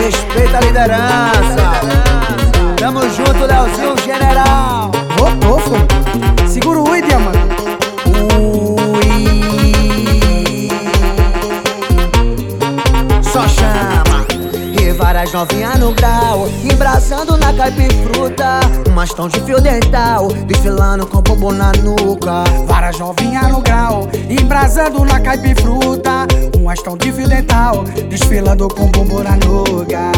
Respeita a liderança. Tamo junto, Leozinho General. Ô, fofo. Segura o ui, diamante. Só chama. E várias novinhas no grau, embrasando na caipifruta. Umas tão de fio dental, desfilando com bumbum na nuca. Várias novinhas no grau, embrasando na caipifruta. Umas tão de fio dental, desfilando com bumbum na nuca.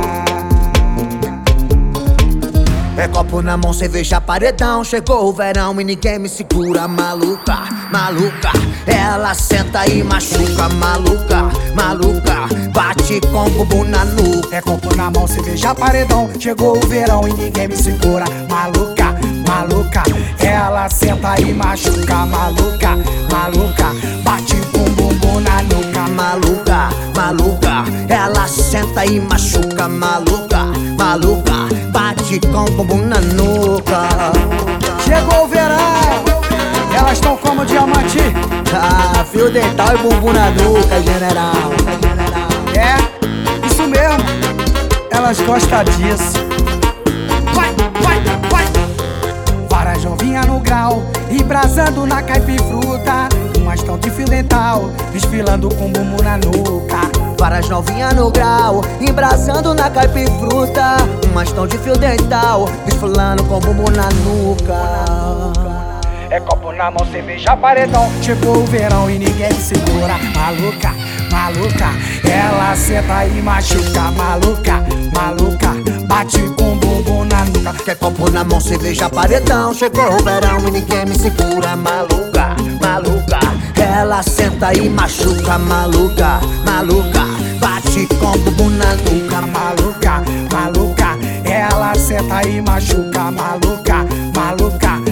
É copo na mão, cerveja, paredão. Chegou o verão e ninguém me segura. Maluca, maluca, ela senta e machuca. Maluca, maluca, bate com bumbum na nuca. É copo na mão, cerveja, paredão. Chegou o verão e ninguém me segura. Maluca, maluca, ela senta e machuca. Maluca, maluca, bate com bumbum na nuca. Maluca, maluca, ela senta e machuca. Maluca, maluca, bate com bumbum na nuca. Chegou o verão, elas estão como diamante. Ah, fio dental e bumbum na nuca, general. É, isso mesmo, elas gostam disso. Vai, vai, vai. Várias novinhas no grau, embrasando na caipifruta. Umas tão de fio dental, desfilando com bumbum na nuca. Várias novinhas no grau, embrasando na caipifruta. Umas tão de fio dental, desfilando com bumbum na nuca. É copo na mão, cerveja, paredão. Chegou o verão e ninguém me segura. Maluca, maluca, ela senta e machuca. Maluca, maluca, bate com bumbum na nuca. Que copo na mão, cerveja, paredão. Chegou o verão e ninguém me segura. Maluca, maluca, ela senta e machuca. Maluca, maluca, bate com bumbum na nuca. Maluca, maluca, ela senta e machuca. Maluca, maluca,